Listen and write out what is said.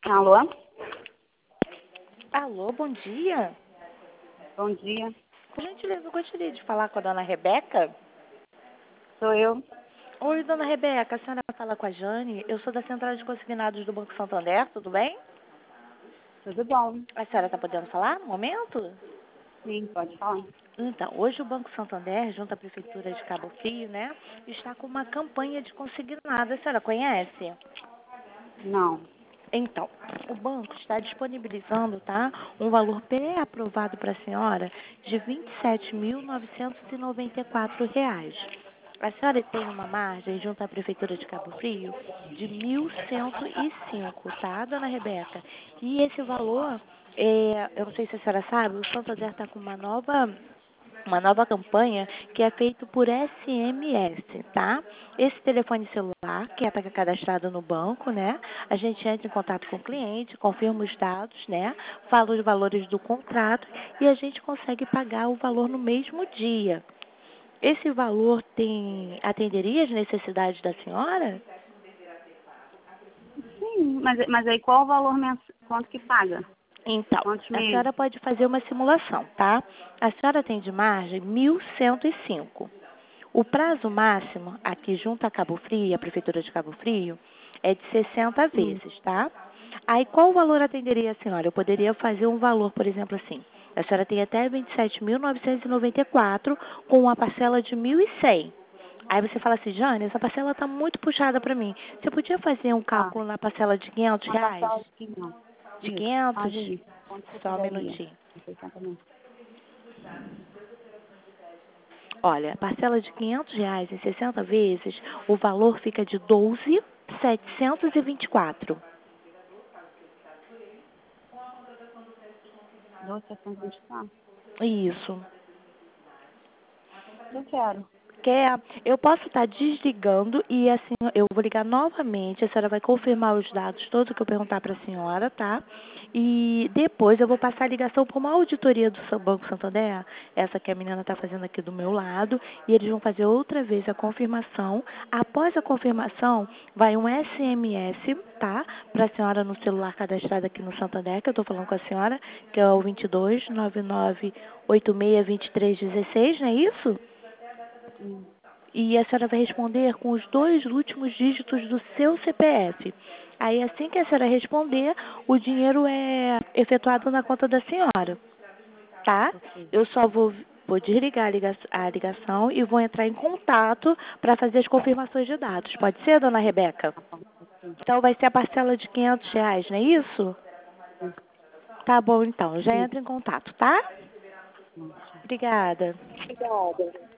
Alô? Alô, bom dia. Bom dia. Por gentileza, eu gostaria de falar com a dona Rebeca. Sou eu. Oi, dona Rebeca, a senhora fala com a Jane. Eu sou da Central de Consignados do Banco Santander, tudo bem? Tudo bom? A senhora está podendo falar? Um momento? Sim, pode falar. Então, hoje o Banco Santander, junto à Prefeitura de Cabo Frio, né, está com uma campanha de consignados. A senhora conhece? Não. Então, o banco está disponibilizando, tá, um valor pré-aprovado para a senhora de R$ 27.994. A senhora tem uma margem junto à Prefeitura de Cabo Frio de 1.105, tá, dona Rebeca? E esse valor, eu não sei se a senhora sabe, o Santander está com uma nova campanha que é feito por SMS, tá? Esse telefone celular, que está cadastrado no banco, né? A gente entra em contato com o cliente, confirma os dados, né? Fala os valores do contrato e a gente consegue pagar o valor no mesmo dia. Esse valor atenderia as necessidades da senhora? Sim, mas aí qual o valor mensal? Quanto que paga? Então, Quantos a meses? senhora pode fazer uma simulação, tá? A senhora tem de margem 1.105. O prazo máximo, aqui junto a Cabo Frio, a Prefeitura de Cabo Frio, é de 60 Hum. vezes, tá? Aí, qual valor atenderia a senhora? Eu poderia fazer um valor, por exemplo, assim. A senhora tem até 27.994 com uma parcela de 1.100. Aí você fala assim, Jane, essa parcela está muito puxada para mim. Você podia fazer um Tá. cálculo na parcela de R$ 500? Uma parcela de 500. De Isso. 500? Faz isso. Quanto que Só um daria? minutinho. 60 mil. Olha, a parcela de R$ 500 em 60 vezes, o valor fica de 12.724. 12,724. Isso. Eu quero. Eu posso estar desligando e assim eu vou ligar novamente. A senhora vai confirmar os dados todos que eu perguntar para a senhora, tá? E depois eu vou passar a ligação para uma auditoria do Banco Santander, essa que a menina está fazendo aqui do meu lado, e eles vão fazer outra vez a confirmação. Após a confirmação, vai um SMS, tá? Para a senhora no celular cadastrado aqui no Santander, que eu estou falando com a senhora, que é o 2299862316, não é isso? Hum. E a senhora vai responder com os 2 últimos dígitos do seu CPF. Aí, assim que a senhora responder, o dinheiro é efetuado na conta da senhora, tá? Ok. Eu só vou desligar a ligação e vou entrar em contato para fazer as confirmações de dados. Pode ser, dona Rebeca? Tá bom. Ok. Então, vai ser a parcela de R$ 500, não é isso? Isso. Tá bom, então. Já Isso. entra em contato, tá? Bom, tchau. Obrigada. Obrigada.